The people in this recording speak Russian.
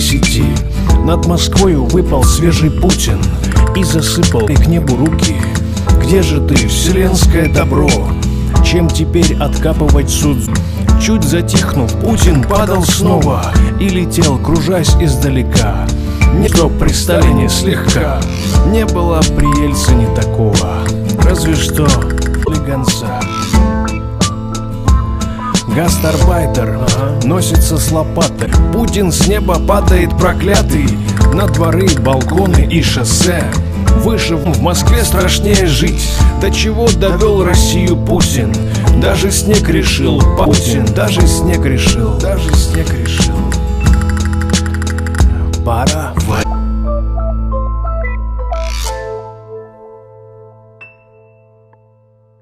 10. Над Москвою выпал свежий Путин и засыпал к небу руки. Где же ты, вселенское добро? Чем теперь откапывать суд? Чуть затихнув, Путин падал снова и летел, кружась издалека. Никто при Сталине слегка. Не было при Ельцине такого, разве что гонца. Гастарбайтер носится с лопатой. Путин с неба падает проклятый на дворы, балконы и шоссе. Выше в Москве страшнее жить. До чего довел Россию Путин? Даже снег решил Путин. Даже снег решил. Даже снег решил. Пора.